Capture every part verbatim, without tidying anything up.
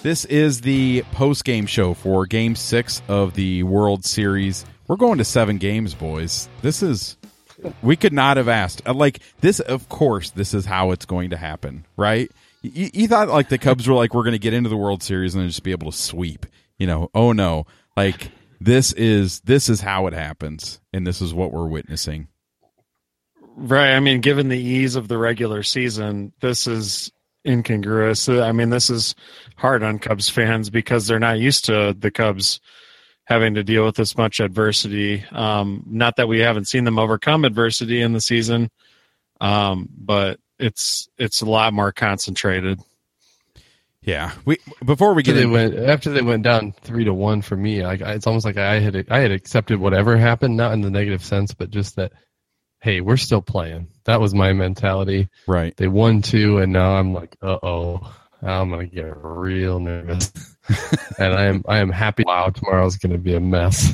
This is the post-game show for Game six of the World Series. We're going to seven games, boys. This is... We could not have asked. Like, this, of course, this is how it's going to happen, right? You, you thought, like, the Cubs were like, we're going to get into the World Series and then just be able to sweep. You know, oh, no. Like, this is this is how it happens, and this is what we're witnessing. Right. I mean, given the ease of the regular season, this is incongruous. I mean, this is hard on Cubs fans because they're not used to the Cubs having to deal with this much adversity. Um, not that we haven't seen them overcome adversity in the season, um, but it's it's a lot more concentrated. Yeah. We before we get after in, they went after they went down three to one for me. Like it's almost like I had I had accepted whatever happened, not in the negative sense, but just that. Hey, we're still playing. That was my mentality. Right. They won two, and now I'm like, uh oh, I'm gonna get real nervous. And I am I am happy. Wow, tomorrow's gonna be a mess.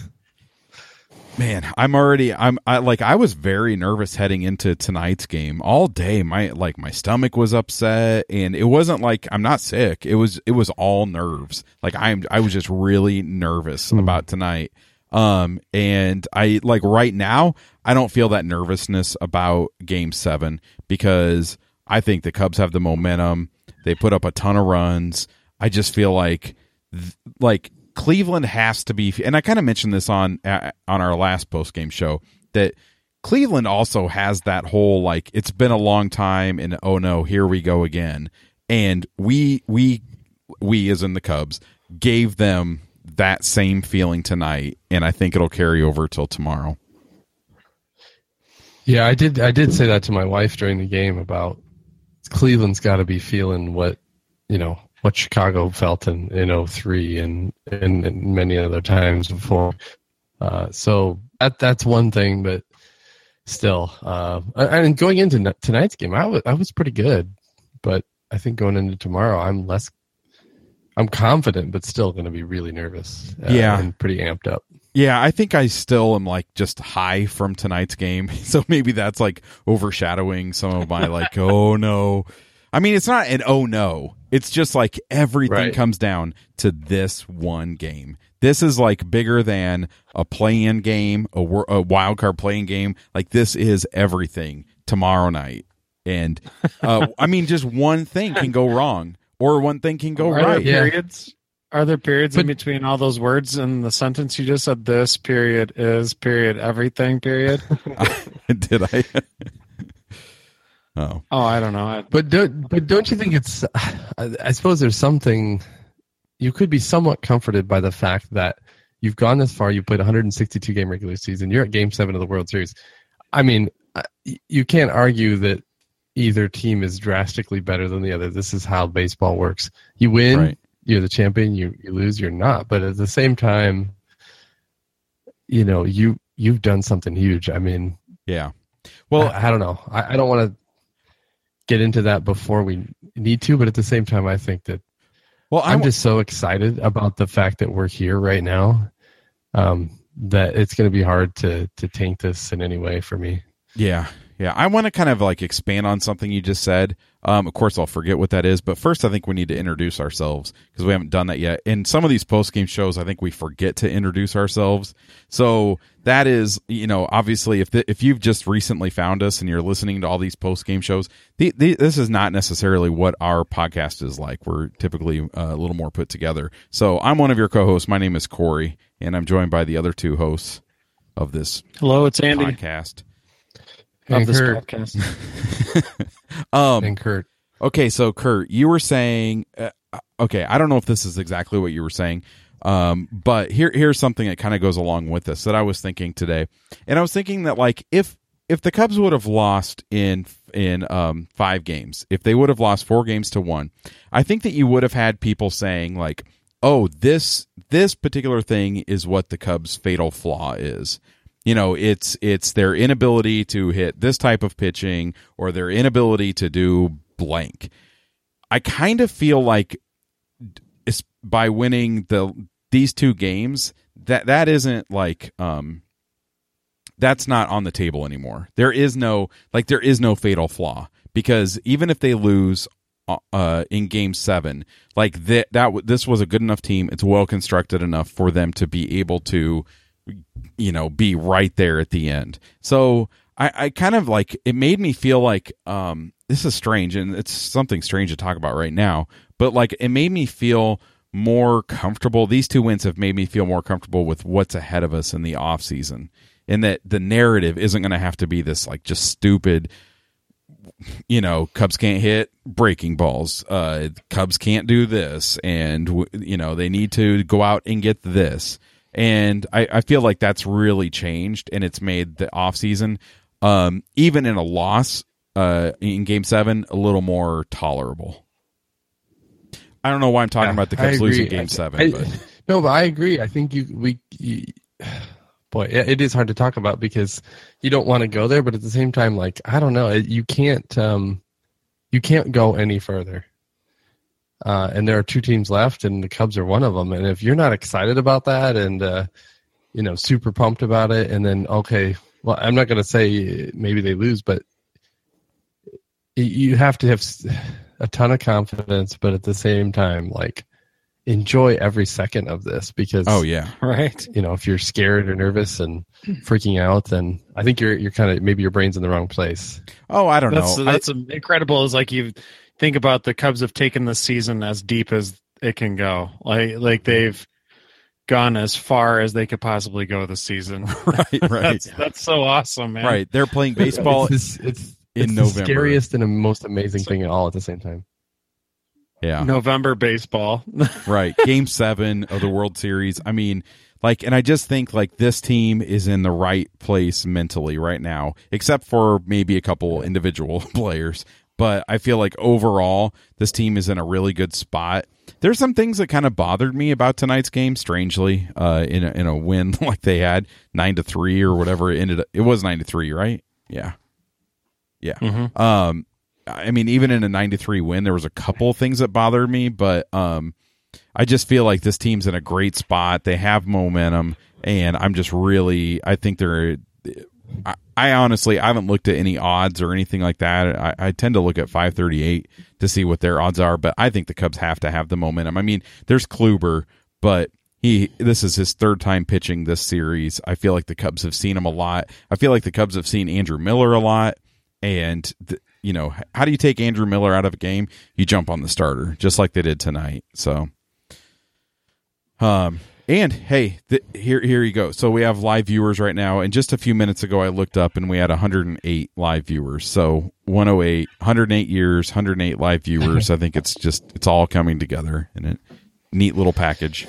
Man, I'm already I'm I like I was very nervous heading into tonight's game all day. My like my stomach was upset, and it wasn't like I'm not sick. It was it was all nerves. Like I'm I was just really nervous mm. about tonight. Um, and I like right now, I don't feel that nervousness about game seven because I think the Cubs have the momentum. They put up a ton of runs. I just feel like, like Cleveland has to be, and I kind of mentioned this on, uh, on our last post game show that Cleveland also has that whole, like, it's been a long time and oh no, here we go again. And we, we, we as in the Cubs gave them that same feeling tonight, and I think it'll carry over till tomorrow. Yeah, I did. I did say that to my wife during the game about Cleveland's got to be feeling what you know what Chicago felt in in oh three and, and and many other times before. Uh, so that that's one thing, but still, uh, and going into tonight's game, I was I was pretty good, but I think going into tomorrow, I'm less. I'm confident, but still going to be really nervous. Uh, yeah. And pretty amped up. Yeah, I think I still am like just high from tonight's game. So maybe that's like overshadowing some of my like, oh no. I mean, it's not an oh no. It's just like everything right. comes down to this one game. This is like bigger than a play-in game, a, a wild card playing game. Like this is everything tomorrow night. And uh, I mean, just one thing can go wrong. Or one thing can go are right. There periods? Are there periods but, in between all those words in the sentence you just said? This period is period everything period. Did I? oh, oh, I don't know. I, but don't, but don't you think it's? I, I suppose there's something you could be somewhat comforted by the fact that you've gone this far. You played one hundred sixty-two game regular season. You're at Game Seven of the World Series. I mean, you can't argue that either team is drastically better than the other. This is how baseball works. You win, right. You're the champion. You you lose, you're not. But at the same time, you know, you you've done something huge. I mean, yeah. Well, I, I don't know. I, I don't want to get into that before we need to, but at the same time, I think that. Well, I'm, I'm just so excited about the fact that we're here right now, um, that it's going to be hard to to taint this in any way for me. Yeah. Yeah, I want to kind of like expand on something you just said. Um, of course, I'll forget what that is, but first I think we need to introduce ourselves because we haven't done that yet. In some of these post-game shows, I think we forget to introduce ourselves. So that is, you know, obviously if the, if you've just recently found us and you're listening to all these post-game shows, the, the, this is not necessarily what our podcast is like. We're typically uh, a little more put together. So I'm one of your co-hosts. My name is Corey, and I'm joined by the other two hosts of this Hello, it's Andy. podcast. Of and this Kurt. podcast. um, and Kurt. Okay, so Kurt, you were saying, uh, okay, I don't know if this is exactly what you were saying, um, but here here's something that kind of goes along with this that I was thinking today, and I was thinking that like if if the Cubs would have lost in in um, five games, if they would have lost four games to one, I think that you would have had people saying like, oh, this this particular thing is what the Cubs' fatal flaw is. You know, it's it's their inability to hit this type of pitching or their inability to do blank. I kind of feel like it's by winning the these two games that that isn't like um that's not on the table anymore. There is no like there is no fatal flaw because even if they lose uh, in Game Seven. Like that, that this was a good enough team. It's well constructed enough for them to be able to, you know, be right there at the end. So I, I kind of like it made me feel like um, this is strange, and it's something strange to talk about right now. But like it made me feel more comfortable. These two wins have made me feel more comfortable with what's ahead of us in the off season, and that the narrative isn't going to have to be this like just stupid, you know, Cubs can't hit breaking balls. Uh, Cubs can't do this, and you know they need to go out and get this. And I, I feel like that's really changed, and it's made the off season, um, even in a loss uh, in Game Seven, a little more tolerable. I don't know why I'm talking yeah, about the Cubs losing Game I, Seven. I, but. No, but I agree. I think you we, you, boy, it is hard to talk about because you don't want to go there, but at the same time, like I don't know, you can't um, you can't go any further. Uh, and there are two teams left, and the Cubs are one of them. And if you're not excited about that, and uh, you know, super pumped about it, and then okay, well, I'm not going to say maybe they lose, but you have to have a ton of confidence, but at the same time, like, enjoy every second of this because, oh yeah, right. You know, if you're scared or nervous and freaking out, then I think you're you're kind of maybe your brain's in the wrong place. Oh, I don't that's, know. That's I, incredible. Is like you think about the Cubs have taken the season as deep as it can go. Like like they've gone as far as they could possibly go this season. Right, right. that's, that's so awesome, man. Right, they're playing baseball. It's, this, it's in it's November. The scariest and the most amazing thing at all at the same time. Yeah. November baseball. Right. Game seven of the World Series. I mean, like, and I just think like this team is in the right place mentally right now, except for maybe a couple individual players. But I feel like overall, this team is in a really good spot. There's some things that kind of bothered me about tonight's game, strangely, uh, in a, in a win like they had nine to three or whatever it ended up. It was nine to three, right? Yeah. Yeah. Mm-hmm. Um, I mean, even in a nine to three win, there was a couple things that bothered me, but um, I just feel like this team's in a great spot. They have momentum, and I'm just really, I think they're, I, I honestly, I haven't looked at any odds or anything like that. I, I tend to look at five thirty-eight to see what their odds are, but I think the Cubs have to have the momentum. I mean, there's Kluber, but he, this is his third time pitching this series. I feel like the Cubs have seen him a lot. I feel like the Cubs have seen Andrew Miller a lot. And, th- you know, how do you take Andrew Miller out of a game? You jump on the starter, just like they did tonight. So, um, and hey, th- here, here you go. So we have live viewers right now. And just a few minutes ago, I looked up and we had one hundred eight live viewers. So one oh eight, one hundred eight years, one hundred eight live viewers. I think it's just, it's all coming together in a neat little package.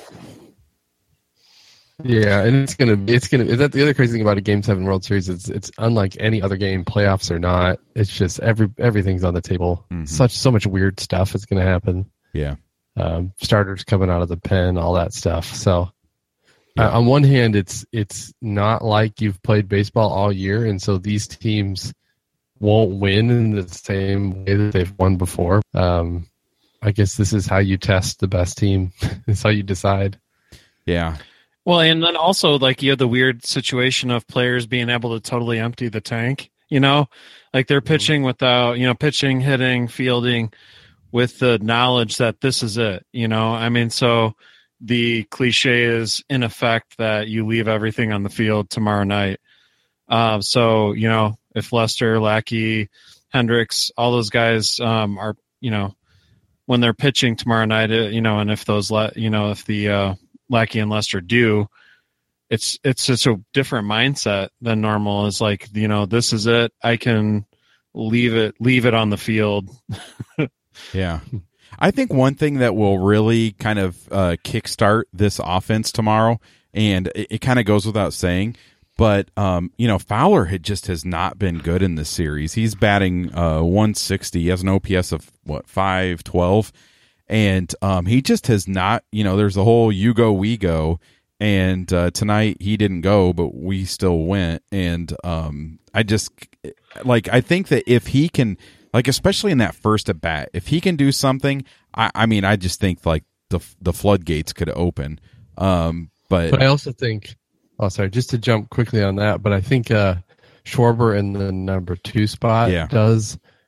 Yeah, and it's gonna it's gonna that the other crazy thing about a Game Seven World Series is it's unlike any other game, playoffs or not. It's just every everything's on the table. Mm-hmm. Such so much weird stuff is gonna happen. Yeah, um, starters coming out of the pen, all that stuff. So, yeah. uh, on one hand, it's it's not like you've played baseball all year, and so these teams won't win in the same way that they've won before. Um, I guess this is how you test the best team. It's how you decide. Yeah. Well, and then also, like, you have the weird situation of players being able to totally empty the tank, you know? Like, they're pitching without, you know, pitching, hitting, fielding with the knowledge that this is it, you know? I mean, so the cliche is, in effect, that you leave everything on the field tomorrow night. Uh, so, you know, if Lester, Lackey, Hendricks, all those guys um, are, you know, when they're pitching tomorrow night, you know, and if those, you know, if the uh, – Lackey and Lester do, it's it's just a different mindset than normal. It's like, you know, this is it. I can leave it leave it on the field. Yeah. I think one thing that will really kind of uh, kickstart this offense tomorrow, and it, it kind of goes without saying, but, um, you know, Fowler had just has not been good in this series. He's batting uh, one sixty. He has an O P S of, what, five twelve? And um, he just has not, you know, there's the whole you go, we go. And uh, tonight he didn't go, but we still went. And um, I just, like, I think that if he can, like, especially in that first at bat, if he can do something, I, I mean, I just think, like, the the floodgates could open. Um, but, but I also think, oh, sorry, just to jump quickly on that, but I think uh, Schwarber in the number two spot yeah. does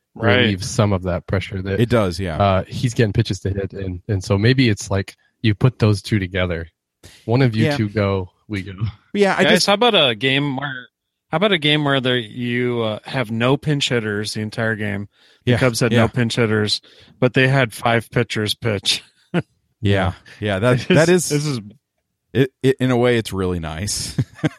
right. relieves some of that pressure. That It does, yeah. uh, he's getting pitches to hit, and and so maybe it's like you put those two together. One of you Yeah. two go, we go. yeah, I Guys, just how about a game where how about a game where there you uh, have no pinch hitters the entire game? The yeah, Cubs had yeah, no pinch hitters, but they had five pitchers pitch. yeah, yeah. That that is this is it, it. In a way, it's really nice.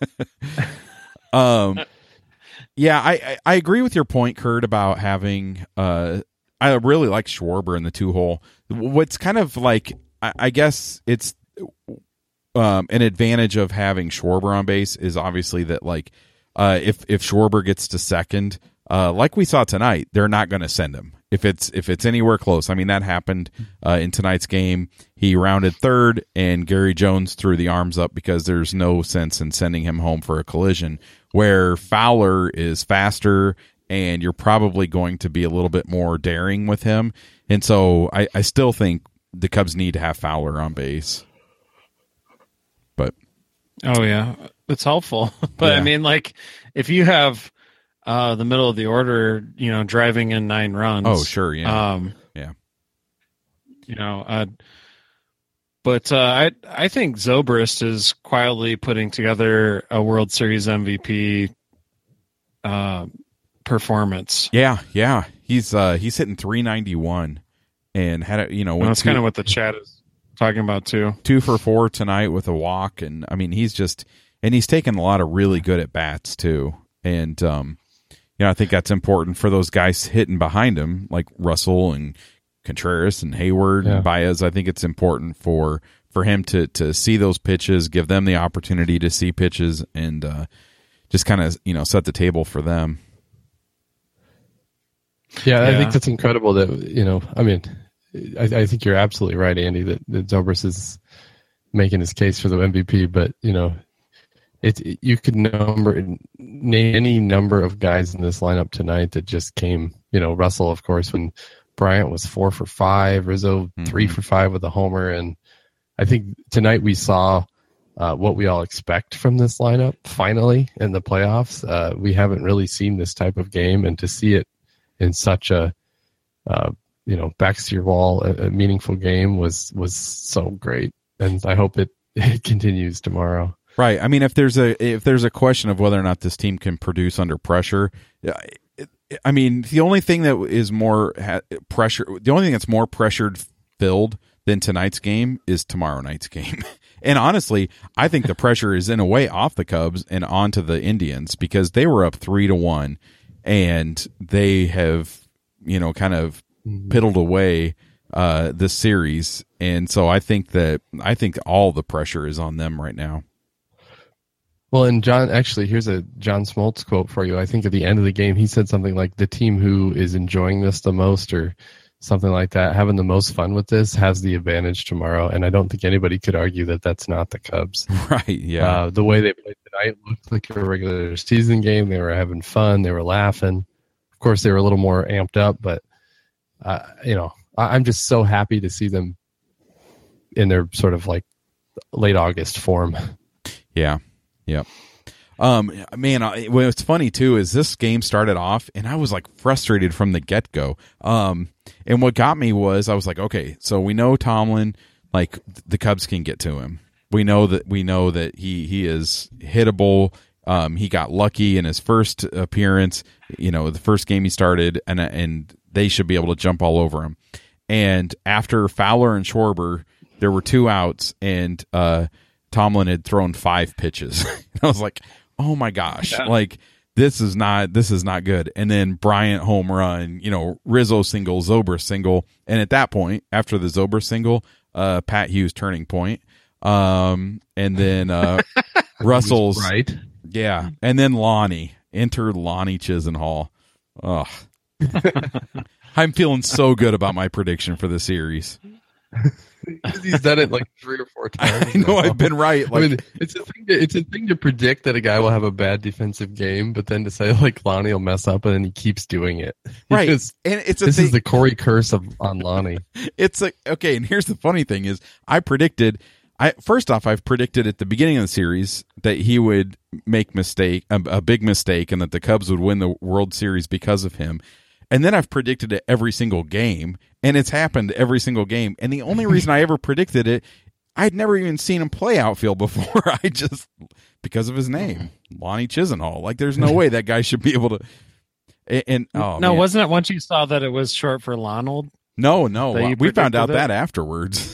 um, yeah, I, I I agree with your point, Kurt, about having. Uh, I really like Schwarber in the two hole. What's kind of like, I, I guess it's um an advantage of having Schwarber on base is obviously that like, uh, if if Schwarber gets to second. Uh, like we saw tonight, they're not going to send him if it's if it's anywhere close. I mean, that happened uh, in tonight's game. He rounded third, and Gary Jones threw the arms up because there's no sense in sending him home for a collision. Where Fowler is faster, and you're probably going to be a little bit more daring with him. And so I, I still think the Cubs need to have Fowler on base. But oh yeah, it's helpful. But Yeah. I mean, like if you have uh, the middle of the order, you know, driving in nine runs. oh sure, yeah, Um, yeah, you know, uh, but uh, I I think Zobrist is quietly putting together a World Series M V P uh, performance. yeah, yeah. He's uh he's hitting three ninety-one and had a, you know Well, went that's two- kind of what the chat is talking about too. two for four tonight with a walk, and I mean he's just and he's taken a lot of really good at bats too, and um, you know I think that's important for those guys hitting behind him like Russell and Contreras and Hayward Yeah. and Baez. I think it's important for for him to to see those pitches, give them the opportunity to see pitches, and uh, just kind of you know set the table for them. Yeah, I Yeah. think that's incredible. That you know, I mean, I, I think you're absolutely right, Andy. That, that Zobrist is making his case for the M V P, but you know, it, it you could number name any number of guys in this lineup tonight that just came. You know, Russell, of course, when Bryant was four for five, Rizzo Mm-hmm. three for five with a homer, and I think tonight we saw uh, what we all expect from this lineup. Finally, in the playoffs, uh, we haven't really seen this type of game, and to see it in such a uh, you know backs to your wall a, a meaningful game was was so great, and I hope it, it continues tomorrow. Right. I mean, if there's a if there's a question of whether or not this team can produce under pressure, it, I mean, the only thing that is more ha- pressure, the only thing that's more pressured filled than tonight's game is tomorrow night's game. And honestly, I think the pressure is in a way off the Cubs and onto the Indians because they were up three to one, and they have you know kind of piddled away uh, this series, and so I think that I think all the pressure is on them right now. Well, and John, actually, here's a John Smoltz quote for you. I think at the end of the game, he said something like, the team who is enjoying this the most or something like that, having the most fun with this, has the advantage tomorrow. And I don't think anybody could argue that that's not the Cubs. Right, yeah. Uh, the way they played tonight looked like a regular season game. They were having fun. They were laughing. Of course, they were a little more amped up, but, uh, you know, I- I'm just so happy to see them in their sort of like late August form. Yeah. Yep. Um, man, I, what's funny too is this game started off and I was like frustrated from the get go. Um, and what got me was I was like, okay, so we know Tomlin, like the Cubs can get to him. We know that we know that he he is hittable. Um, he got lucky in his first appearance. You know, the first game he started, and and they should be able to jump all over him. And after Fowler and Schwarber, there were two outs, and uh. Tomlin had thrown five pitches. I was like, "Oh my gosh! Yeah. Like this is not this is not good." And then Bryant home run, you know, Rizzo single, Zobrist single, and at that point, after the Zobrist single, uh, Pat Hughes turning point, um, and then uh, Russell's right, yeah, and then Lonnie enter Lonnie Chisenhall. Ugh. I'm feeling so good about my prediction for the series. He's done it like three or four times. I know now. I've been right. Like, I mean, it's a thing. To, it's a thing to predict that a guy will have a bad defensive game, but then to say like Lonnie will mess up and then he keeps doing it. right, Because and it's a this thing, is the Corey curse of on Lonnie. It's like okay, and here's the funny thing is I predicted. I first off, I've predicted at the beginning of the series that he would make mistake a, a big mistake, and that the Cubs would win the World Series because of him. And then I've predicted it every single game, and it's happened every single game. And the only reason I ever predicted it, I'd never even seen him play outfield before. I just, because of his name, Lonnie Chisenhall. Like, there's no way that guy should be able to. And, and oh, no, man. wasn't it once you saw that it was short for Lonald? No, no. That you We found out predicted that it? afterwards.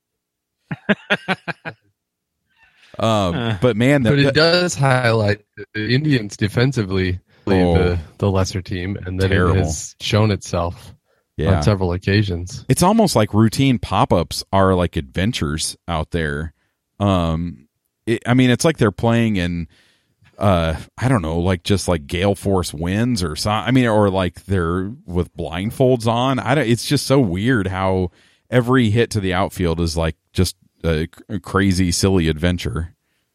um, but man, the, But the- it does highlight the Indians defensively, Oh. the the lesser team, and that Terrible. it has shown itself yeah. on several occasions. It's almost like routine pop-ups are like adventures out there. Um, it, I mean, it's like they're playing in, uh, I don't know, like just like gale force winds or something. I mean, or like they're with blindfolds on. I don't. It's just so weird how every hit to the outfield is like just a, a crazy, silly adventure.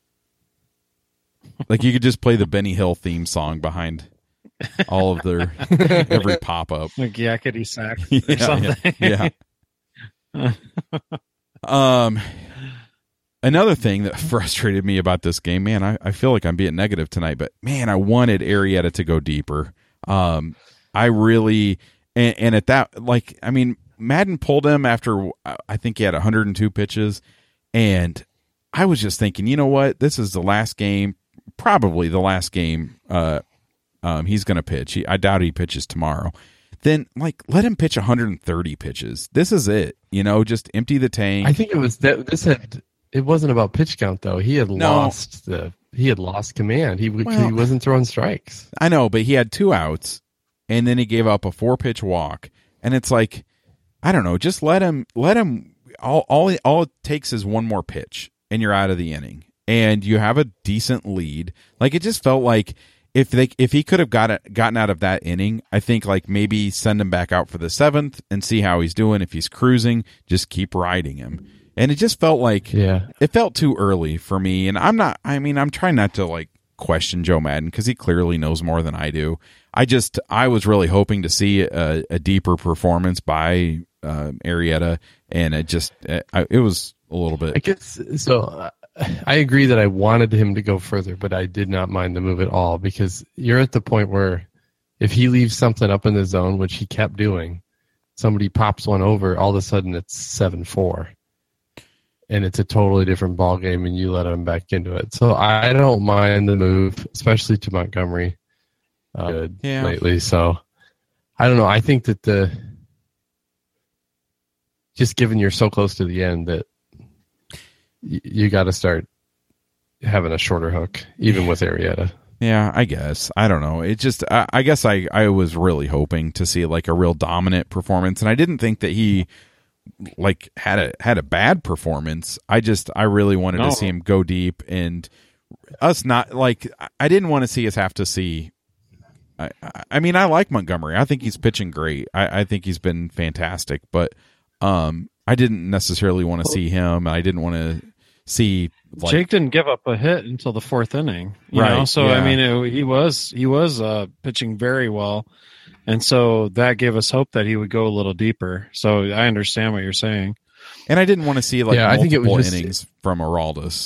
Like you could just play the Benny Hill theme song behind all of their every pop-up. Like yakety sax or Yeah, something. yeah, yeah. um, another thing that frustrated me about this game, man, I, I feel like I'm being negative tonight, but man, I wanted Arrieta to go deeper. Um, I really, and, and at that, like, I mean, Madden pulled him after I think he had one hundred two pitches, and I was just thinking, you know what, this is the last game, probably the last game. Uh, um, he's going to pitch. He, I doubt he pitches tomorrow. Then, like, let him pitch one hundred thirty pitches. This is it. You know, just empty the tank. I think it was that this had. It wasn't about pitch count though. He had No. lost the. He had lost command. He w- Well- he wasn't throwing strikes. I know, but he had two outs, and then he gave up a four pitch walk, and it's like, I don't know, just let him. Let him. All all all it takes is one more pitch, and you're out of the inning, and you have a decent lead. Like it just felt like. If they if he could have got it, gotten out of that inning, I think like maybe send him back out for the seventh and see how he's doing. If he's cruising, just keep riding him. And it just felt like Yeah. it felt too early for me. And I'm not. I mean, I'm trying not to like question Joe Madden because he clearly knows more than I do. I just I was really hoping to see a, a deeper performance by uh, Arrieta, and it just it, it was a little I bit. guess so. Uh, I agree that I wanted him to go further, but I did not mind the move at all because you're at the point where if he leaves something up in the zone, which he kept doing, somebody pops one over, all of a sudden it's seven four. And it's a totally different ball game, and you let him back into it. So I don't mind the move, especially to Montgomery. Uh, good Yeah. lately. So I don't know. I think that the just given you're so close to the end that y- you got to start having a shorter hook, even with Arrieta. Yeah, I guess. I don't know. It just, I, I guess I, I was really hoping to see like a real dominant performance, and I didn't think that he like had a had a bad performance. I just, I really wanted No. to see him go deep, and us not like, I didn't want to see us have to see. I, I mean, I like Montgomery. I think he's pitching great. I, I think he's been fantastic, but um, I didn't necessarily want to see him. I didn't want to see like, Jake didn't give up a hit until the fourth inning, you Right, know. So yeah. I mean, it, he was he was uh, pitching very well, and so that gave us hope that he would go a little deeper. So I understand what you're saying. and I didn't want to see like Yeah, I think it was multiple just- innings from Araldus.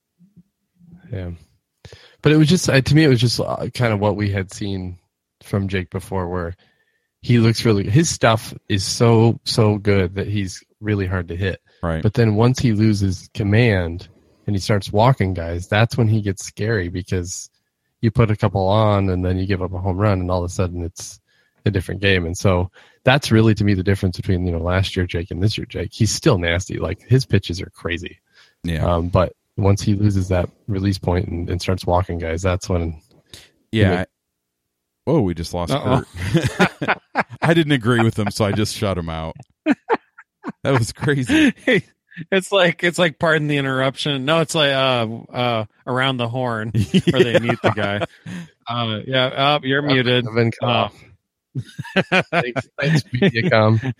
Yeah. But it was just, uh, to me, it was just uh, kind of what we had seen from Jake before, where he looks really, his stuff is so, so good that he's really hard to hit. Right. But then once he loses command and he starts walking guys, that's when he gets scary because you put a couple on and then you give up a home run and all of a sudden it's a different game. And so that's really, to me, the difference between, you know, last year Jake and this year Jake. He's still nasty. Like his pitches are crazy. yeah. Um, but once he loses that release point and, and starts walking guys, that's when Yeah. Oh, we just lost Uh-oh. Kurt. I didn't agree with him, so I just shut him out. That was crazy. It's like it's like pardon the interruption. No, it's like uh uh around the horn where they mute the guy. Uh, yeah, uh, you're muted. I've been cut Uh, off. Thanks, thanks, Mediacom.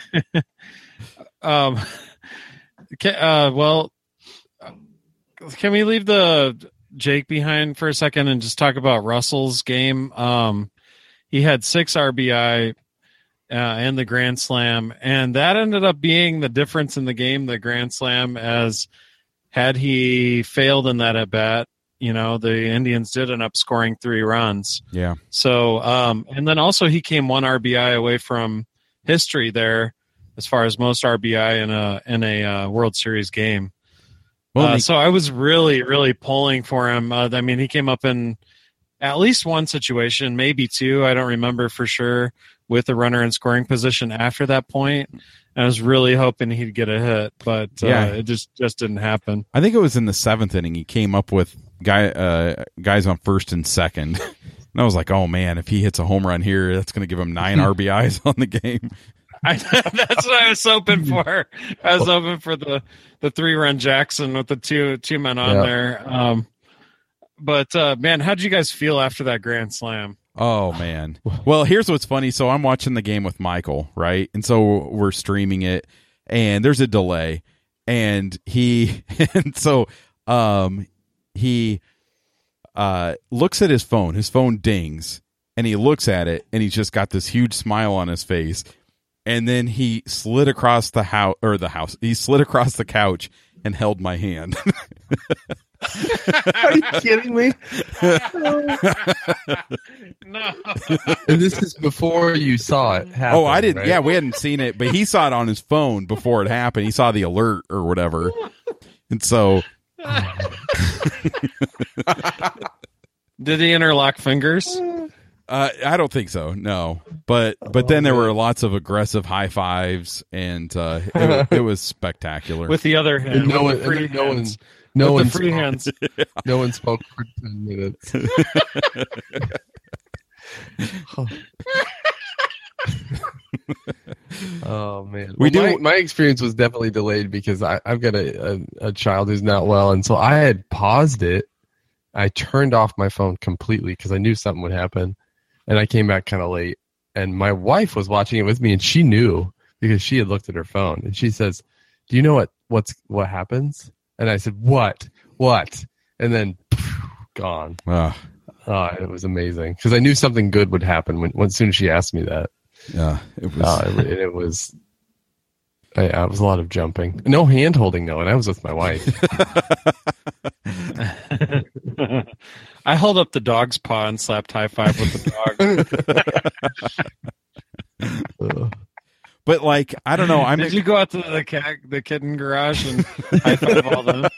Um, can, uh, well, can we leave the Jake behind for a second and just talk about Russell's game? Um, he had six R B I uh, and the grand slam, and that ended up being the difference in the game. The grand slam, as had he failed in that at bat, you know, the Indians did end up scoring three runs. Yeah. So, um, and then also he came one R B I away from history there, as far as most R B I in a in a uh, World Series game. Well, uh, he- so I was really, really pulling for him. Uh, I mean, he came up in at least one situation, maybe two. I don't remember for sure, with a runner in scoring position after that point. I was really hoping he'd get a hit, but uh, Yeah. it just, just didn't happen. I think it was in the seventh inning. He came up with guy uh, guys on first and second, and I was like, "Oh man, if he hits a home run here, that's going to give him nine R B Is on the game." I, that's what I was hoping for. I was hoping for the, the three run Jackson with the two two men on Yeah. there. Um, but uh, man, how did you guys feel after that grand slam? Oh man. Well, here's what's funny. So I'm watching the game with Michael, right? And so we're streaming it, and there's a delay, and he and so um he uh looks at his phone. His phone dings, and he looks at it, and he's just got this huge smile on his face. And then he slid across the house or the house. He slid across the couch and held my hand. Are you kidding me? No. And this is before you saw it happen. Oh, I didn't. right? Yeah, we hadn't seen it, but he saw it on his phone before it happened. He saw the alert or whatever, and so Did he interlock fingers? uh, I don't think so. No, but but then there were lots of aggressive high fives, and uh, it, it was spectacular. With the other hand, And no one, with the free and no one, hands. no With one, the free spoke, hands. no one spoke for ten minutes. Oh man, We Well, do- My, my experience was definitely delayed because I, I've got a, a, a child who's not well, and so I had paused it. I turned off my phone completely because I knew something would happen, and I came back kind of late. And my wife was watching it with me, and she knew because she had looked at her phone, and she says, "Do you know what what's what happens?" And I said, "What? What?" And then gone. uh, Oh, it was amazing because I knew something good would happen when, when as soon as she asked me that. yeah, it was. Uh, it, it was, yeah, it was a lot of jumping. No hand holding though, and I was with my wife. I held up the dog's paw and slapped high five with the dog. Uh, But like, I don't know. I'm Did you go out to the cat, the kitten garage and high five all the,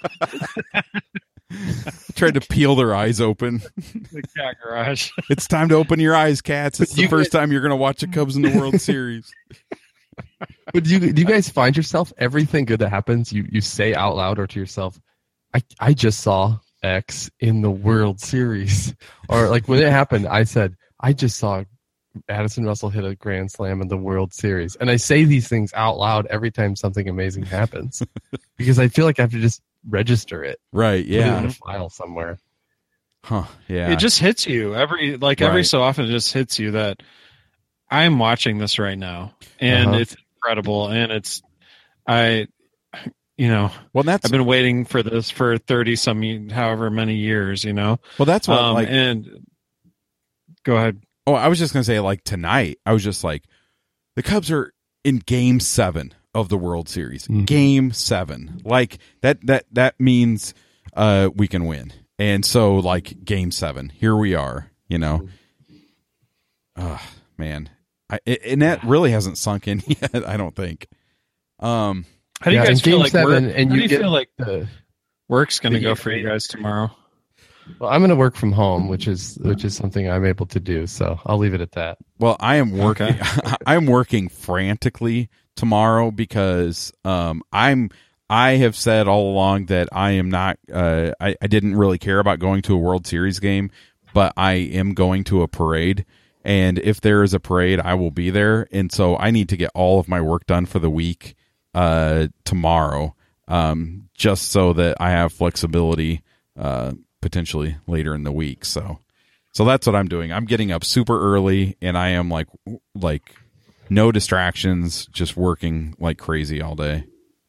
trying to peel their eyes open. the cat garage? It's time to open your eyes, cats. It's the You first time you're going to watch the Cubs in the World Series. but do you do you guys find yourself everything good that happens you you say out loud or to yourself, I I just saw X in the World Series, or like when it happened, I said I just saw Addison Russell hit a grand slam in the World Series, and I say these things out loud every time something amazing happens because I feel like I have to just register it, Right? put it in Yeah. a file somewhere. Huh. Yeah. It just hits you every like every Right. so often. It just hits you that I'm watching this right now, and Uh-huh. it's incredible. And it's I, you know, well, that's I've been waiting for this for thirty some, ye- however many years. You know, well, that's what um, like. and go ahead. Oh, I was just going to say, like, tonight, I was just like, the Cubs are in game seven of the World Series. Mhm. Game seven. Like, that, that, that means uh, we can win. And so, like, game seven, here we are, you know. Oh, man. I, it, and that really hasn't sunk in yet, I don't think. Um, How do you Yeah, guys in feel game like seven, work, and how you do you get feel like the- work's going to the- go for you guys tomorrow? Well, I'm going to work from home, which is which is something I'm able to do. So I'll leave it at that. Well, I am working. Okay. I'm working frantically tomorrow because um, I'm. I have said all along that I am not. Uh, I, I didn't really care about going to a World Series game, but I am going to a parade. And if there is a parade, I will be there. And so I need to get all of my work done for the week uh, tomorrow, um, just so that I have flexibility uh, potentially later in the week. So. So that's what I'm doing. I'm getting up super early, and I am like, like, no distractions, just working like crazy all day.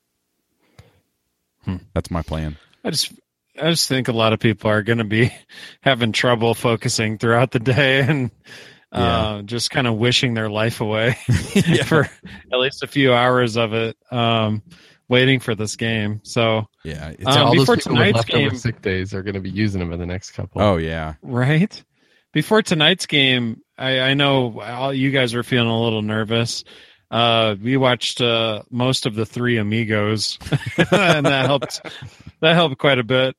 Hmm. That's my plan. I just I just think a lot of people are going to be having trouble focusing throughout the day and uh, just kind of wishing their life away Yeah. for at least a few hours of it. Um, waiting for this game. So yeah, it's um, all those before people with tonight's leftover game, sick days are going to be using them in the next couple. oh yeah, right? Before tonight's game, I, I know all you guys were feeling a little nervous. Uh, we watched uh, most of the Three Amigos, and that helped. That helped quite a bit.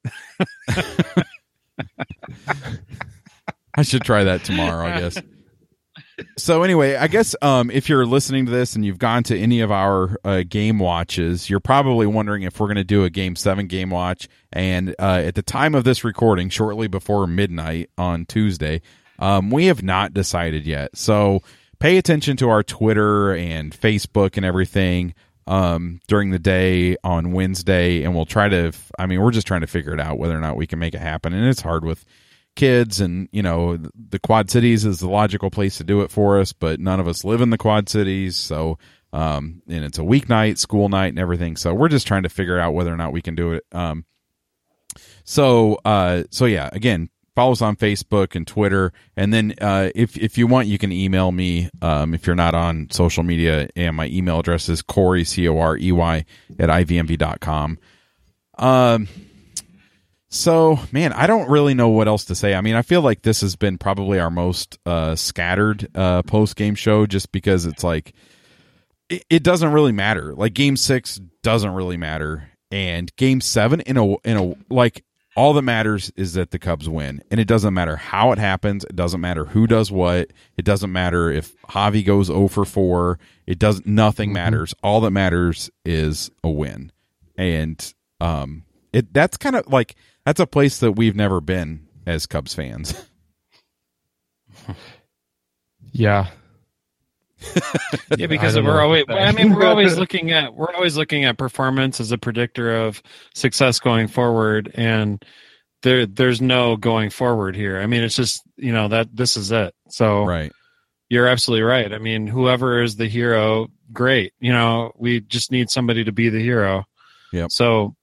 I should try that tomorrow, I guess. So anyway, I guess um, if you're listening to this and you've gone to any of our uh, game watches, you're probably wondering if we're going to do a Game seven game watch. And uh, at the time of this recording, shortly before midnight on Tuesday, um, we have not decided yet. So pay attention to our Twitter and Facebook and everything um, during the day on Wednesday, and we'll try to, I mean, we're just trying to figure it out whether or not we can make it happen. And it's hard with kids, and you know, the Quad Cities is the logical place to do it for us, but none of us live in the Quad Cities, so um and it's a weeknight, school night and everything, so we're just trying to figure out whether or not we can do it. Um so uh so yeah, again, follow us on Facebook and Twitter, and then uh if if you want, you can email me um if you're not on social media, and my email address is Corey, C O R E Y, at I V M V dot com. um So, man, I don't really know what else to say. I mean, I feel like this has been probably our most uh, scattered uh, post-game show, just because it's like, it, it doesn't really matter. Like, Game six doesn't really matter. And Game seven, in a, in a like, all that matters is that the Cubs win. And it doesn't matter how it happens. It doesn't matter who does what. It doesn't matter if Javi goes oh for four. It does, nothing mm-hmm. matters. All that matters is a win. And um, it that's kind of like... That's a place that we've never been as Cubs fans. Yeah. Yeah, because we're always I mean we're always looking at we're always looking at performance as a predictor of success going forward, and there there's no going forward here. I mean, it's just, you know, that this is it. So right. You're absolutely right. I mean, whoever is the hero, great. You know, we just need somebody to be the hero. Yep. So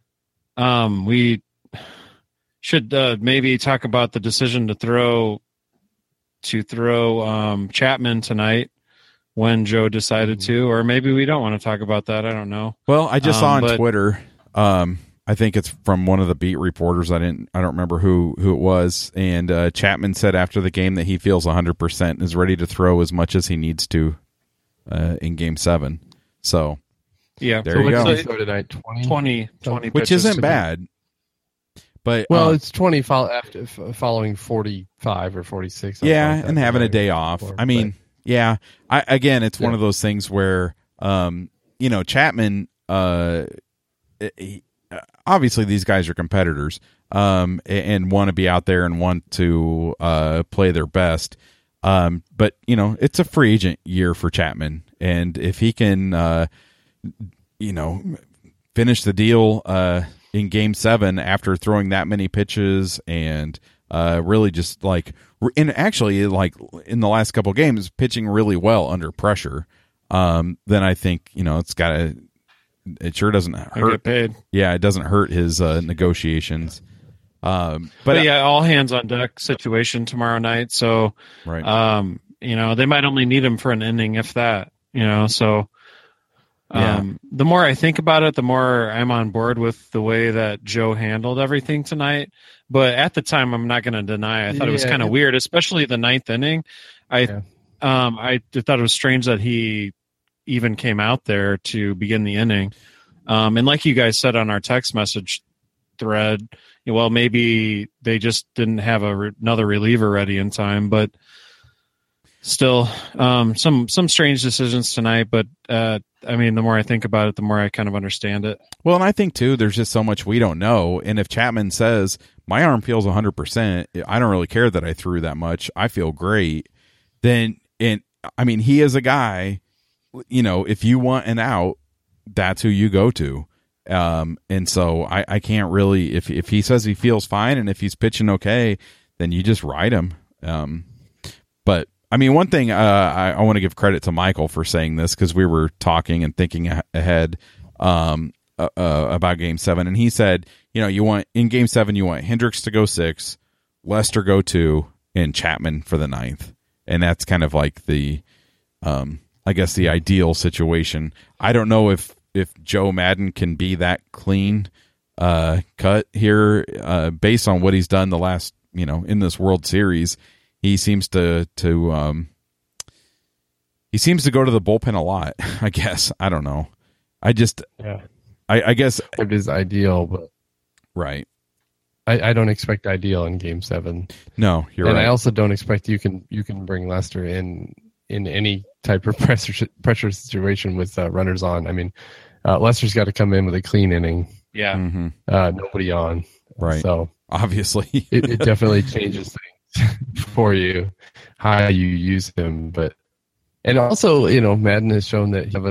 um we should uh, maybe talk about the decision to throw to throw um, Chapman tonight when Joe decided to, or maybe we don't want to talk about that. I don't know. Well, I just um, saw on but, Twitter. Um, I think it's from one of the beat reporters. I didn't. I don't remember who who it was. And uh, Chapman said after the game that he feels one hundred percent and is ready to throw as much as he needs to uh, in Game Seven. So yeah, there so you go. What did he throw tonight? twenty? twenty, twenty which pitches isn't bad. But well, uh, it's twenty follow, after following forty-five or forty-six. Yeah, like and having a day off. Before, I mean, but, yeah. I again, it's yeah. one of those things where, um, you know, Chapman. Uh, he, obviously, these guys are competitors, um, and, and want to be out there and want to uh play their best. Um, but you know, it's a free agent year for Chapman, and if he can, uh, you know, finish the deal, uh. in Game seven after throwing that many pitches and uh, really just like and actually like in the last couple of games pitching really well under pressure, um, then I think, you know, it's got to it sure doesn't hurt. Get paid. Yeah, it doesn't hurt his uh, negotiations. Um, but, but yeah, all hands on deck situation tomorrow night. So, right. um, you know, they might only need him for an inning, if that. You know, so. Um, yeah. The more I think about it, the more I'm on board with the way that Joe handled everything tonight. But at the time, I'm not going to deny. I thought yeah, it was kind of yeah. weird, especially the ninth inning. I, yeah. um, I thought it was strange that he even came out there to begin the inning. Um, and like you guys said on our text message thread, well, maybe they just didn't have a re- another reliever ready in time, but still, um, some some strange decisions tonight. But uh, I mean, the more I think about it, the more I kind of understand it. Well, and I think too, there's just so much we don't know. And if Chapman says my arm feels one hundred percent, I don't really care that I threw that much, I feel great. Then, and I mean, he is a guy. You know, if you want an out, that's who you go to. Um, and so I, I can't really, if if he says he feels fine and if he's pitching okay, then you just ride him. Um, but I mean, one thing uh, I, I want to give credit to Michael for saying this, because we were talking and thinking ahead um, uh, uh, about Game Seven, and he said, you know, you want in Game Seven, you want Hendricks to go six, Lester go two, and Chapman for the ninth, and that's kind of like the, um, I guess, the ideal situation. I don't know if if Joe Madden can be that clean uh, cut here, uh, based on what he's done the last, you know, in this World Series, he seems to to um, he seems to go to the bullpen a lot. I guess I don't know. I just yeah. I, I guess it is ideal, but right. I, I don't expect ideal in Game Seven. No, you're and right. I also don't expect you can you can bring Lester in in any type of pressure pressure situation with uh, runners on. I mean, uh, Lester's got to come in with a clean inning. Yeah, mm-hmm. uh, nobody on. Right. So obviously, it, it definitely changes things for you how you use him. But and also, you know, Madden has shown that he have a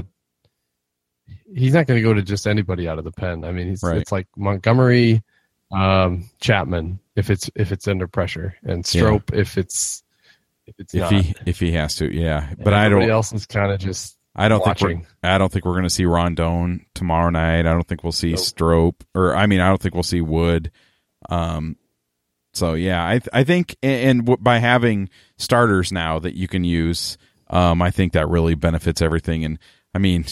he's not going to go to just anybody out of the pen. I mean, he's, right. it's like Montgomery. Um, Chapman if it's if it's under pressure, and Strope yeah. if it's if it's if not. he if he has to, yeah. And but I don't. Everybody else is kind of just. I don't watching. think we're. I don't think we're going to see Rondon tomorrow night. I don't think we'll see nope. Strope, or I mean, I don't think we'll see Wood. Um. So yeah, I I think, and, and by having starters now that you can use, um, I think that really benefits everything. And I mean,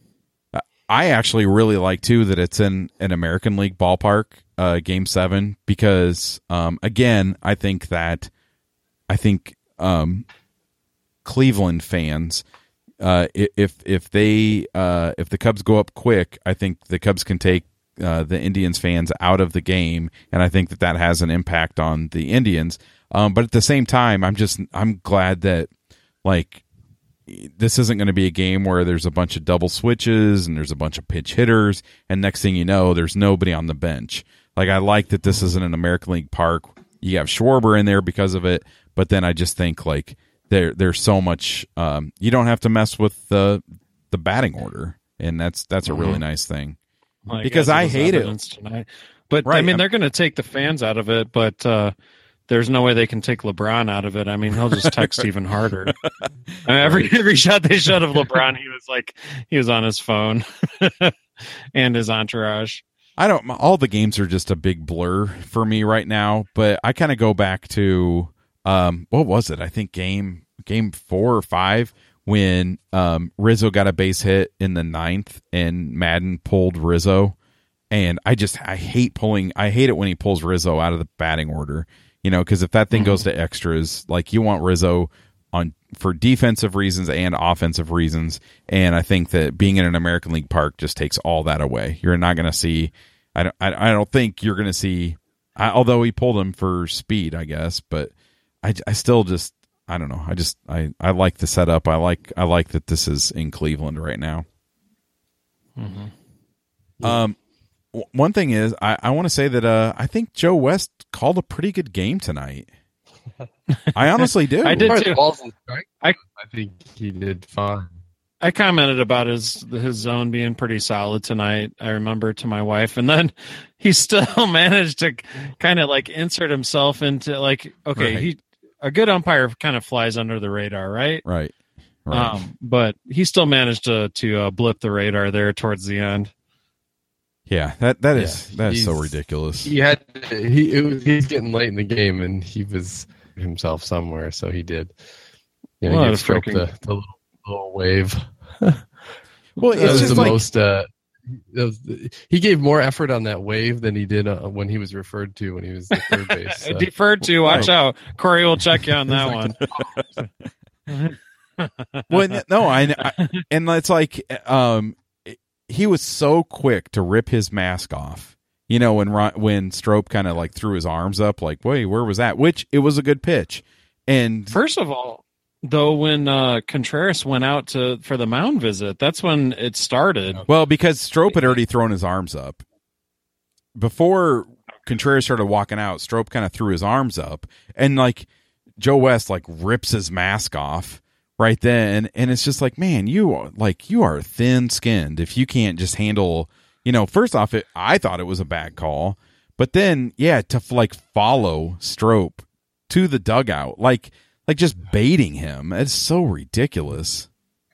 I actually really like too that it's in an American League ballpark. Uh, game seven, because um, again, I think that I think um, Cleveland fans, uh, if if they uh, if the Cubs go up quick, I think the Cubs can take uh, the Indians fans out of the game, and I think that that has an impact on the Indians. Um, but at the same time, I'm just I'm glad that like this isn't going to be a game where there's a bunch of double switches and there's a bunch of pitch hitters, and next thing you know, there's nobody on the bench. Like, I like that this isn't an American League park. You have Schwarber in there because of it, but then I just think, like, there there's so much um, – you don't have to mess with the the batting order, and that's that's a really nice thing. Well, because I hate it. Tonight. But, right. I mean, they're going to take the fans out of it, but uh, there's no way they can take LeBron out of it. I mean, he'll just text even harder. I mean, every, every shot they shot of LeBron, he was like – he was on his phone and his entourage. I don't. All the games are just a big blur for me right now. But I kind of go back to um, what was it? I think game game four or five when um, Rizzo got a base hit in the ninth and Madden pulled Rizzo, and I just I hate pulling. I hate it when he pulls Rizzo out of the batting order. You know, because if that thing goes to extras, like you want Rizzo on for defensive reasons and offensive reasons. And I think that being in an American League park just takes all that away. You're not going to see, I don't, I, I don't think you're going to see, I, although he pulled him for speed, I guess, but I, I still just, I don't know. I just, I, I like the setup. I like, I like that this is in Cleveland right now. Mm-hmm. Yeah. Um, w- one thing is I, I want to say that, uh, I think Joe West called a pretty good game tonight. I honestly do. I did too. I, I think he did fine. I commented about his his zone being pretty solid tonight. I remember to my wife, and then he still managed to kind of like insert himself into like okay, right. he a good umpire kind of flies under the radar, right? Right. Right. Um, but he still managed to to uh, blip the radar there towards the end. Yeah, that that is yeah, that is so ridiculous. He had he it was he's getting late in the game, and he was himself somewhere, so he did. You know, well, he gave Stroke freaking... the, the little, little wave. Well, it's that was just the like... most. Uh, was, he gave more effort on that wave than he did uh, when he was referred to when he was the third base. Uh, Deferred to. Watch right. out, Corey will check you on that one. Well, no, I, I and it's like um, he was so quick to rip his mask off. You know, when when Strope kind of like threw his arms up, like, wait, where was that? Which it was a good pitch. And first of all, though, when uh, Contreras went out to for the mound visit, that's when it started. Well, because Strope had already thrown his arms up before Contreras started walking out. Strope kind of threw his arms up, and like Joe West like rips his mask off right then, and it's just like, man, you are like you are thin skinned if you can't just handle. You know, first off, it, I thought it was a bad call, but then, yeah, to like follow Strope to the dugout, like, like just baiting him, it's so ridiculous.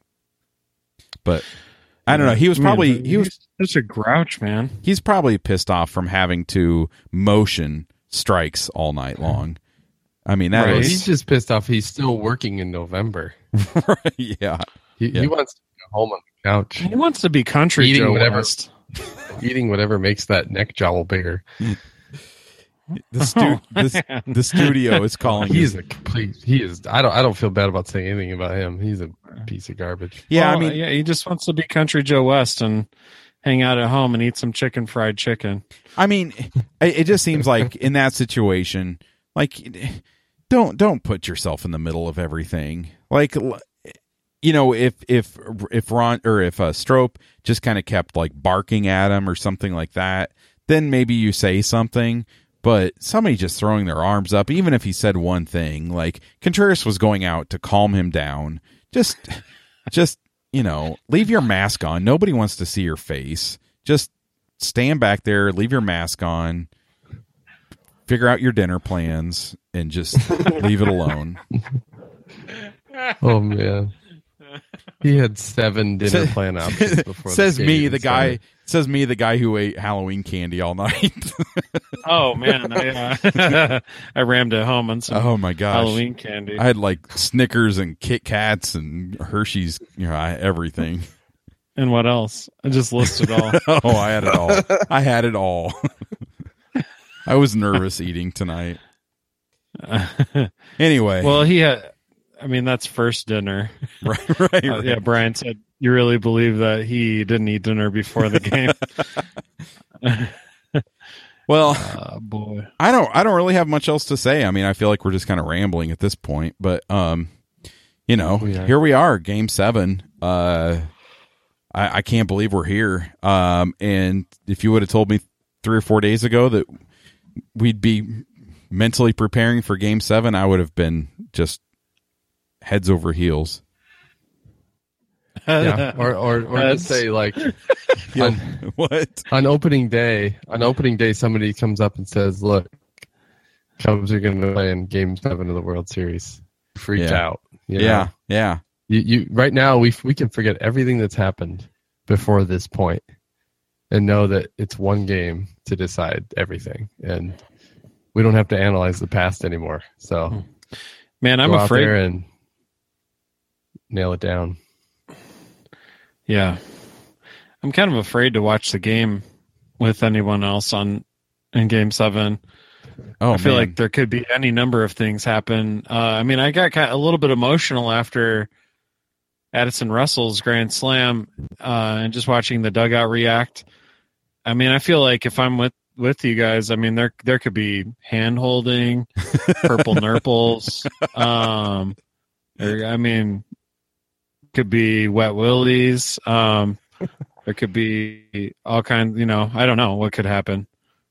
But I don't know. He was probably man, he was such a grouch, man. He's probably pissed off from having to motion strikes all night long. I mean, that right. was, he's just pissed off. He's still working in November. Right, yeah. He, yeah, he wants to go home on Ouch. He wants to be country Eating Joe whatever. West. Eating whatever makes that neck jowl bigger. The, stu- the, man. the studio is calling. He's his- a complete. He is. I don't. I don't feel bad about saying anything about him. He's a piece of garbage. yeah, I Well, mean, yeah, he just wants to be country Joe West and hang out at home and eat some chicken fried chicken. I mean, it, it just seems like in that situation, like, don't don't put yourself in the middle of everything. Like, you know, if if if Ron or if uh, Strope just kind of kept like barking at him or something like that, then maybe you say something. But somebody just throwing their arms up, even if he said one thing, like Contreras was going out to calm him down. Just, just you know, leave your mask on. Nobody wants to see your face. Just stand back there, leave your mask on, figure out your dinner plans, and just leave it alone. Oh man, he had seven dinner plan options before. Says the me, game the started. guy. Says me, the guy who ate Halloween candy all night. Oh man, I, uh, I rammed it home on some Oh my gosh, Halloween candy. I had like Snickers and Kit Kats and Hershey's, you know, I, everything. And what else? I just listed all. Oh, I had it all. I had it all. I was nervous eating tonight. Anyway, Well, he had. I mean, that's first dinner. right, right, Uh, right. yeah, Brian said, "You really believe that he didn't eat dinner before the game?" Well, uh, boy. I don't. I don't really have much else to say. I mean, I feel like we're just kind of rambling at this point. But, um, you know, We are. here we are, Game Seven. Uh, I, I can't believe we're here. Um, and if you would have told me three or four days ago that we'd be mentally preparing for Game Seven, I would have been just heads over heels. Yeah, or or, or That's- just say like on, What? on opening day. On opening day, somebody comes up and says, "Look, Cubs are going to play in Game Seven of the World Series." Freaked Yeah. out. you know? Yeah, yeah. You, you right now we we can forget everything that's happened before this point and know that it's one game to decide everything, and we don't have to analyze the past anymore. So Man, I'm go out there afraid. and nail it down. Yeah, I'm kind of afraid to watch the game with anyone else on in Game Seven. Oh, I feel man. like there could be any number of things happen. Uh, I mean, I got kind of a little bit emotional after Addison Russell's grand slam uh, and just watching the dugout react. I mean, I feel like if I'm with, with you guys, I mean, there there could be hand holding, purple nurples. Um, there, I mean, could be wet willies. Um, there could be all kinds. You know, I don't know what could happen.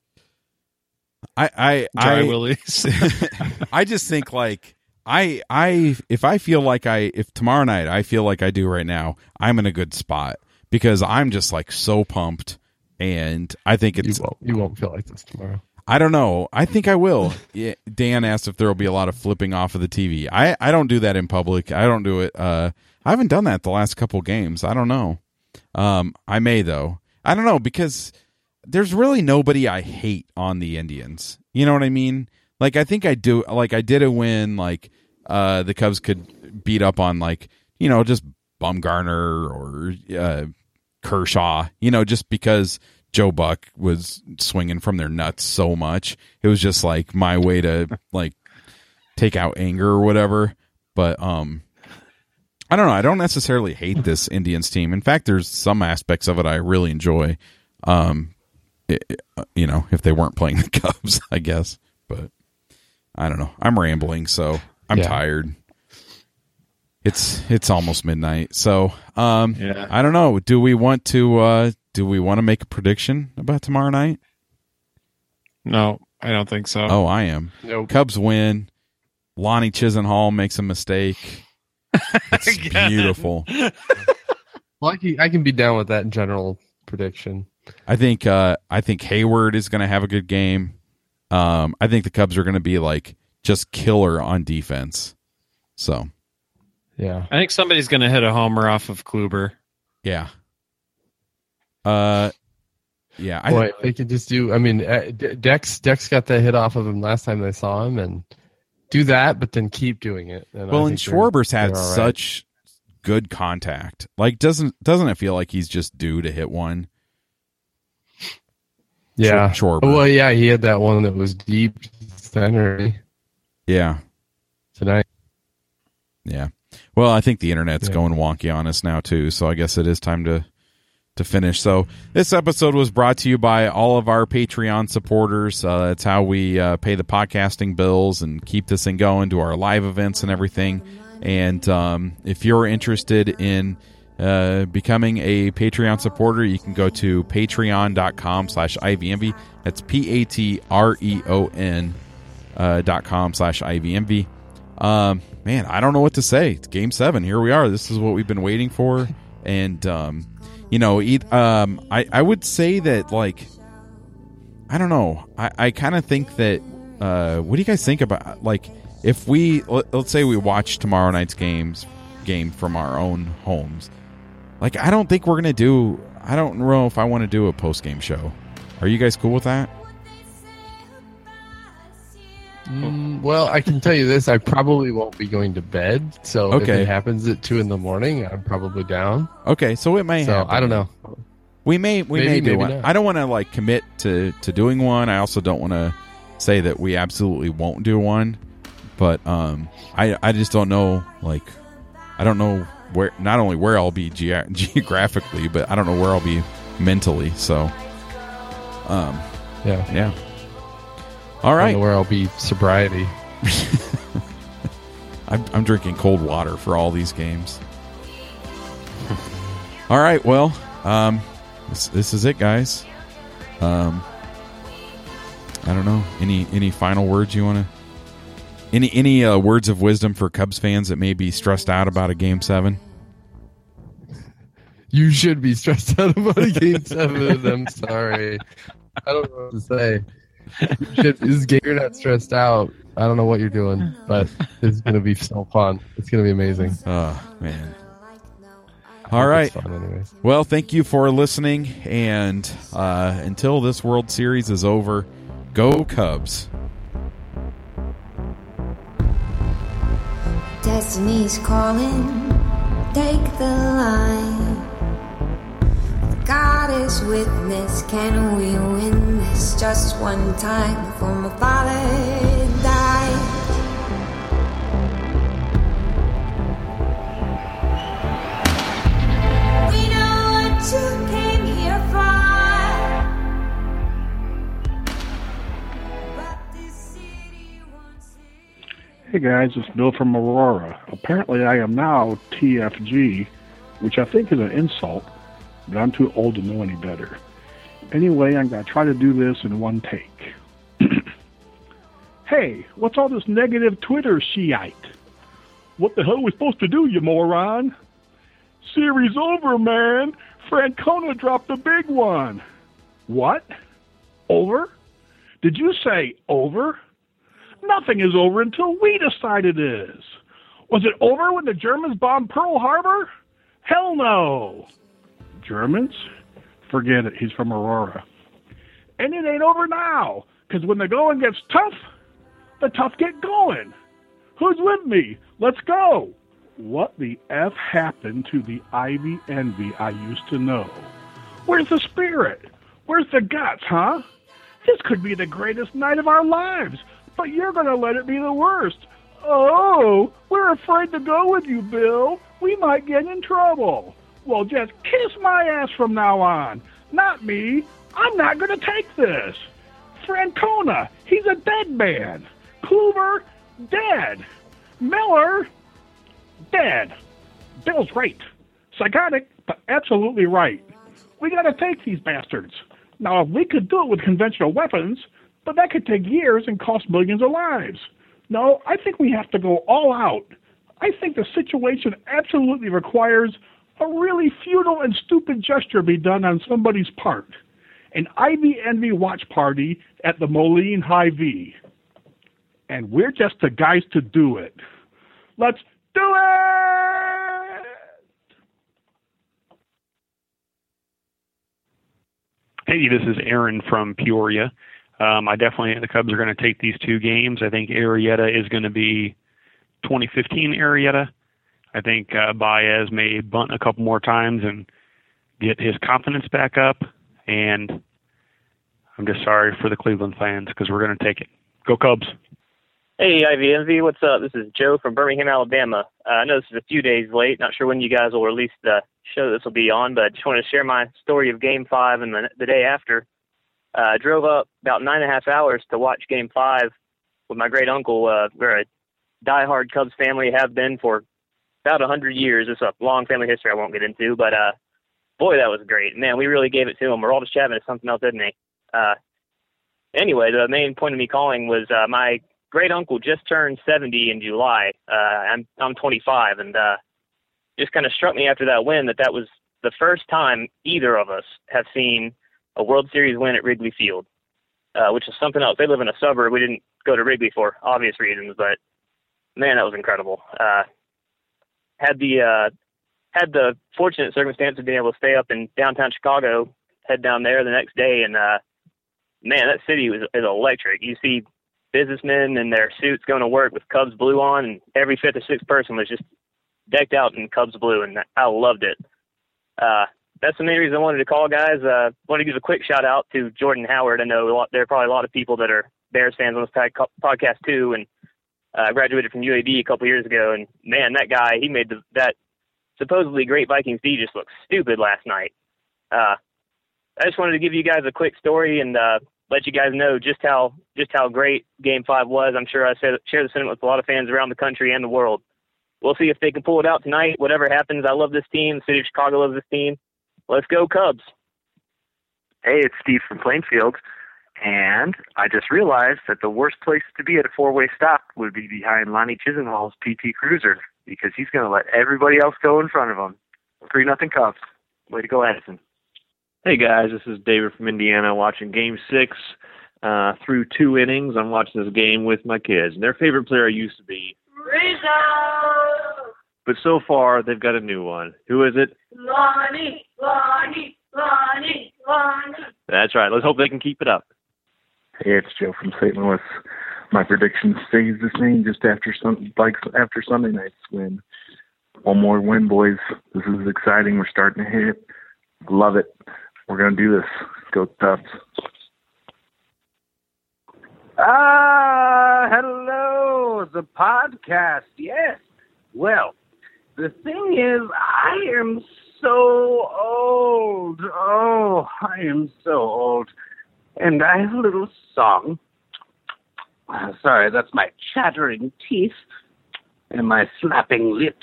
I, I, Dry I, willies. I just think like I I if I feel like I if tomorrow night I feel like I do right now, I'm in a good spot because I'm just like so pumped, and I think You it's won't you won't feel like this tomorrow. I don't know. I think I will. Yeah, Dan asked if there will be a lot of flipping off of the T V. I I don't do that in public. I don't do it. Uh, I haven't done that the last couple games. I don't know. Um, I may though. I don't know because there's really nobody I hate on the Indians. You know what I mean? Like I think I do. Like I did it when like uh, the Cubs could beat up on like you know just Bumgarner or uh, Kershaw. You know just because Joe Buck was swinging from their nuts so much, it was just like my way to like take out anger or whatever. But um, I don't know. I don't necessarily hate this Indians team. In fact, there's some aspects of it I really enjoy. Um, it, it, you know, if they weren't playing the Cubs, I guess. But I don't know. I'm rambling, so I'm Yeah. tired. It's it's almost midnight, so um, Yeah. I don't know. Do we want to uh, do we want to make a prediction about tomorrow night? No, I don't think so. Oh, I am. Nope. Cubs win. Lonnie Chisenhall makes a mistake. It's Again. beautiful. Well, I can, I can be down with that general prediction. I think uh, I think Hayward is going to have a good game. Um, I think the Cubs are going to be like just killer on defense. So Yeah. I think somebody's going to hit a homer off of Kluber. yeah. Uh, yeah. I, Boy, if they could just do. I mean, uh, D- Dex Dex got that hit off of him last time they saw him, and do that, but then keep doing it. And I well, and think they're- Schwarber's had they're all right. such good contact. Like, doesn't doesn't it feel like he's just due to hit one? Yeah. Sure. Well, yeah, he had that one that was deep center. Yeah. Tonight. Yeah. Well, I think the internet's yeah. going wonky on us now too, so I guess it is time to to finish. So this episode was brought to you by all of our Patreon supporters. Uh, that's how we uh, pay the podcasting bills and keep this thing going, do our live events and everything. And um, if you're interested in uh, becoming a Patreon supporter, you can go to patreon.com slash IVMV. That's P-A-T-R-E-O-N uh, dot com slash IVMV. Um, man, I don't know what to say. It's game seven. Here we are. This is what we've been waiting for. And, um, you know, eat, um, I, I would say that, like, I don't know. I, I kind of think that, uh, what do you guys think about, like, if we, let, let's say we watch tomorrow night's games, game from our own homes. Like, I don't think we're going to do, I don't know if I want to do a post-game show. Are you guys cool with that? Mm, well, I can tell you this. I probably won't be going to bed. So okay. if it happens at two in the morning, I'm probably down. Okay, so it may so, happen. I don't know. We may we maybe, may do maybe one. Not. I don't want to like commit to, to doing one. I also don't want to say that we absolutely won't do one. But um, I I just don't know. Like, I don't know where. Not only where I'll be ge- geographically, but I don't know where I'll be mentally. So, um, yeah, yeah. All right. I don't know where I'll be sobriety. I'm, I'm drinking cold water for all these games. All right. Well, um, this, this is it, guys. Um, I don't know. Any any final words you want to? Any any uh, words of wisdom for Cubs fans that may be stressed out about a game seven? You should be stressed out about a game seven. I'm sorry. I don't know what to say. Shit, this game, you're not stressed out. I don't know what you're doing, but it's going to be so fun. It's going to be amazing. Oh, man. All right. Fun well, thank you for listening. And uh, until this World Series is over, go Cubs. Destiny's calling. Take the line. God is witness, can we win this just one time before my father died? We know what you came here for, but this city wants it. Hey guys, it's Bill from Aurora. Apparently I am now T F G, which I think is an insult. But I'm too old to know any better. Anyway, I'm going to try to do this in one take. Hey, what's all this negative Twitter shiite? What the hell are we supposed to do, you moron? Series over, man. Francona dropped the big one. What? Over? Did you say over? Nothing is over until we decide it is. Was it over when the Germans bombed Pearl Harbor? Hell no. Germans? Forget it. He's from Aurora. And it ain't over now, because when the going gets tough, the tough get going. Who's with me? Let's go. What the F happened to the Ivy Envy I used to know? Where's the spirit? Where's the guts, huh? This could be the greatest night of our lives, but you're going to let it be the worst. Oh, we're afraid to go with you, Bill. We might get in trouble. Well, just kiss my ass from now on. Not me. I'm not going to take this. Francona, he's a dead man. Kluber, dead. Miller, dead. Bill's right. Psychotic, but absolutely right. We got to take these bastards. Now, we could do it with conventional weapons, but that could take years and cost millions of lives. No, I think we have to go all out. I think the situation absolutely requires a really futile and stupid gesture be done on somebody's part. An Ivy Envy watch party at the Moline Hy-Vee. And we're just the guys to do it. Let's do it! Hey, this is Aaron from Peoria. Um, I definitely think the Cubs are going to take these two games. I think Arrieta is going to be twenty fifteen Arrieta. I think uh, Baez may bunt a couple more times and get his confidence back up. And I'm just sorry for the Cleveland fans because we're going to take it. Go Cubs. Hey, I V M V, what's up? This is Joe from Birmingham, Alabama. Uh, I know this is a few days late. Not sure when you guys will release the show this will be on, but I just wanted to share my story of Game five and the, the day after. Uh, I drove up about nine and a half hours to watch Game five with my great uncle. Uh, we're a diehard Cubs family, have been for about one hundred years. It's a long family history I won't get into, but uh, boy, that was great. Man, we really gave it to him. Aroldis Chapman is something else, isn't he? Uh, anyway, the main point of me calling was uh, my great uncle just turned seventy in July. Uh, I'm I'm twenty-five, and uh, just kind of struck me after that win that that was the first time either of us have seen a World Series win at Wrigley Field, uh, which is something else. They live in a suburb. We didn't go to Wrigley for obvious reasons, but man, that was incredible. Uh, had the uh, had the fortunate circumstance of being able to stay up in downtown Chicago, head down there the next day, and uh, man, that city was is electric. You see businessmen in their suits going to work with Cubs blue on, and every fifth or sixth person was just decked out in Cubs blue, and I loved it. Uh, that's the main reason I wanted to call, guys. I uh, want to give a quick shout out to Jordan Howard. I know a lot, there are probably a lot of people that are Bears fans on this podcast too, and I uh, graduated from U A B a couple years ago, and man, that guy, he made the, that supposedly great Vikings D just look stupid last night. Uh, I just wanted to give you guys a quick story and uh, let you guys know just how just how great Game Five was. I'm sure I share the sentiment with a lot of fans around the country and the world. We'll see if they can pull it out tonight. Whatever happens, I love this team. The city of Chicago loves this team. Let's go Cubs. Hey, it's Steve from Plainfield, and I just realized that the worst place to be at a four-way stop would be behind Lonnie Chisenhall's P T Cruiser, because he's going to let everybody else go in front of him. three nothing Cubs. Way to go, Edison. Hey guys, this is David from Indiana watching Game six uh, through two innings. I'm watching this game with my kids, and their favorite player used to be Rizzo! But so far, they've got a new one. Who is it? Lonnie, Lonnie, Lonnie, Lonnie. That's right. Let's hope they can keep it up. Hey, it's Joe from Saint Louis. My prediction stays the same just after some, like after Sunday night's win. One more win, boys. This is exciting. We're starting to hit. Love it. We're going to do this. Go Cubs. Ah, hello, the podcast. Yes. Well, the thing is, I am so old. Oh, I am so old. And I have a little song. Uh, sorry, that's my chattering teeth and my slapping lips.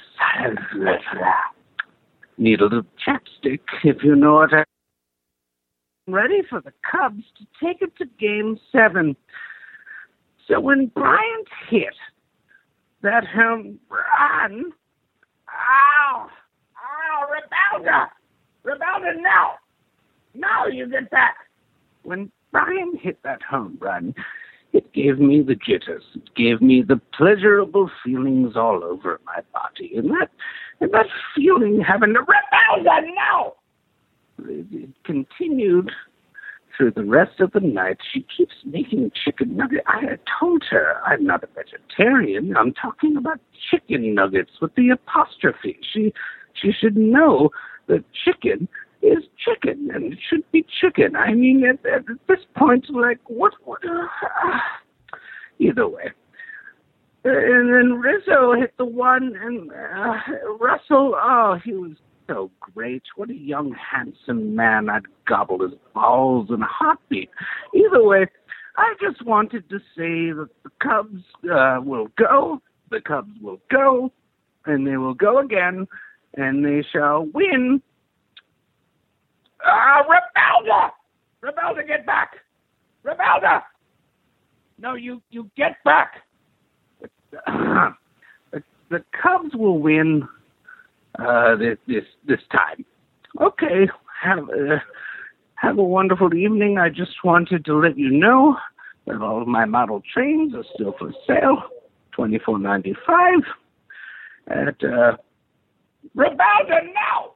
Need a little chapstick, if you know what I... Ready for the Cubs to take it to Game seven. So when Bryant hit that home run, ow, ow, Rebelda, Rebelda, now, now you get back. When Bryant hit that home run, it gave me the jitters. It gave me the pleasurable feelings all over my body. And that, and that feeling having a Rebelda, now. It continued through the rest of the night. She keeps making chicken nuggets. I had told her I'm not a vegetarian. I'm talking about chicken nuggets with the apostrophe. She she should know that chicken is chicken, and it should be chicken. I mean, at, at this point, like, what? what uh, either way. Uh, and then Rizzo hit the one, and uh, Russell, oh, he was so great. What a young, handsome man. I'd gobble his balls in a heartbeat. Either way, I just wanted to say that the Cubs uh, will go, the Cubs will go, and they will go again, and they shall win. Ah, uh, Rebelda! Rebelda, get back! Rebelda! No, you, you get back! Uh, the, the Cubs will win Uh, this, this this time. Okay, have a, have a wonderful evening. I just wanted to let you know that all of my model trains are still for sale, twenty-four ninety-five at uh, Rebelda now.